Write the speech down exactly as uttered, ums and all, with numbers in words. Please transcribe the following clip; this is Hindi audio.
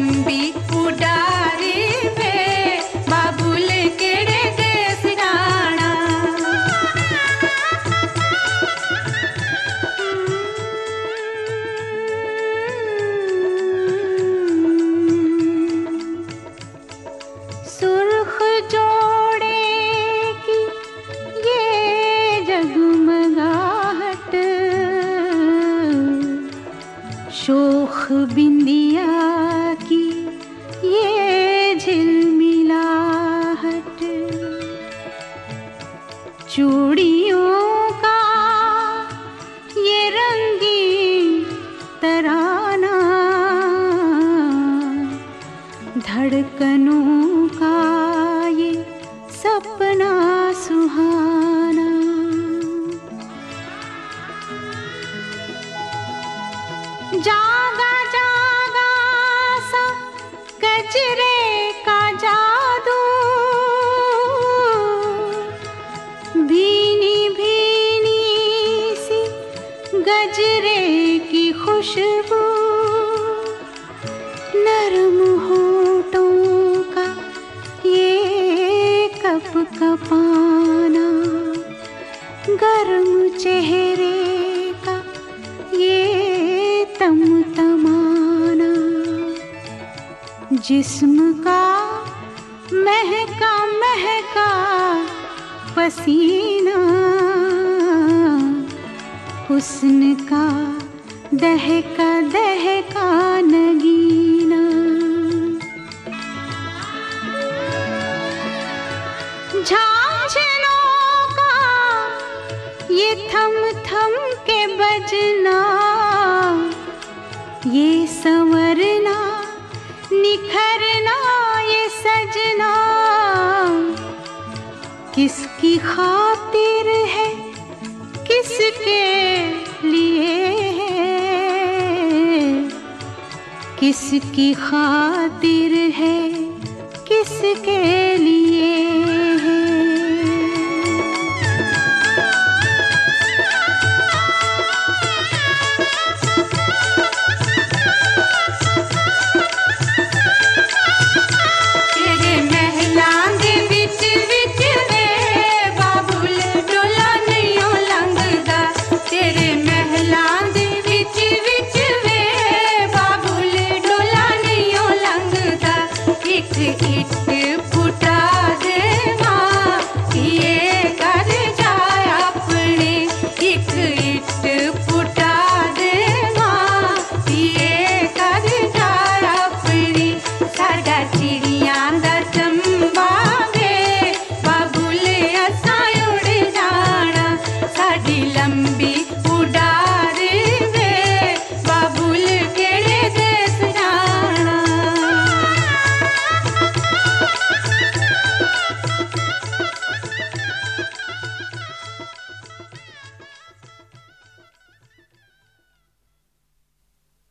लंबी उडारी में बाबुल केड़े देश जाना। सुर्ख जोड़े की ये जगमगाहट, शोख बिंदिया की ये झिलमिलाहट, चूड़ियों का ये रंगीन तराना, धड़कनों का ये सपना सुहाना। जागा जागा सा गजरे का जादू, भीनी भीनी सी गजरे की खुशबू, नरम होठों का ये कप कपाना, गर्म चेहरे का ये तमतमाना, जिस्म का महका महका पसीना, हुस्न का दहका दहका नगीना। झांझनों का ये थम थम के बजना, ये संवरना निखरना ये सजना, किसकी खातिर है किसके लिए है, किसकी खातिर है किसके